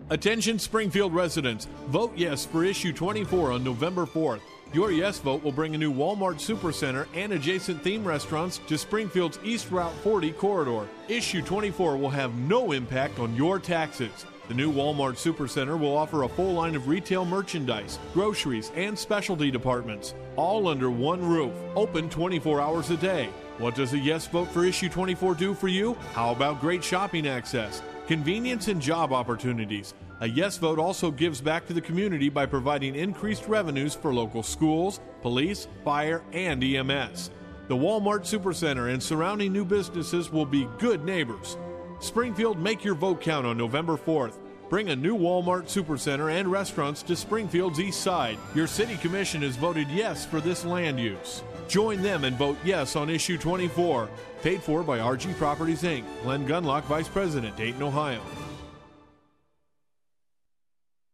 Attention Springfield residents, vote yes for issue 24 on November 4th. Your yes vote will bring a new Walmart Supercenter and adjacent theme restaurants to Springfield's East Route 40 corridor. Issue 24 will have no impact on your taxes. The new Walmart Supercenter will offer a full line of retail merchandise, groceries, and specialty departments, all under one roof, open 24 hours a day. What does a yes vote for issue 24 do for you? How about great shopping access, convenience, and job opportunities? A yes vote also gives back to the community by providing increased revenues for local schools, police, fire, and EMS. The Walmart Supercenter and surrounding new businesses will be good neighbors. Springfield, make your vote count on November 4th. Bring a new Walmart Supercenter and restaurants to Springfield's east side. Your city commission has voted yes for this land use. Join them and vote yes on issue 24. Paid for by RG Properties, Inc. Glenn Gunlock, Vice President, Dayton, Ohio.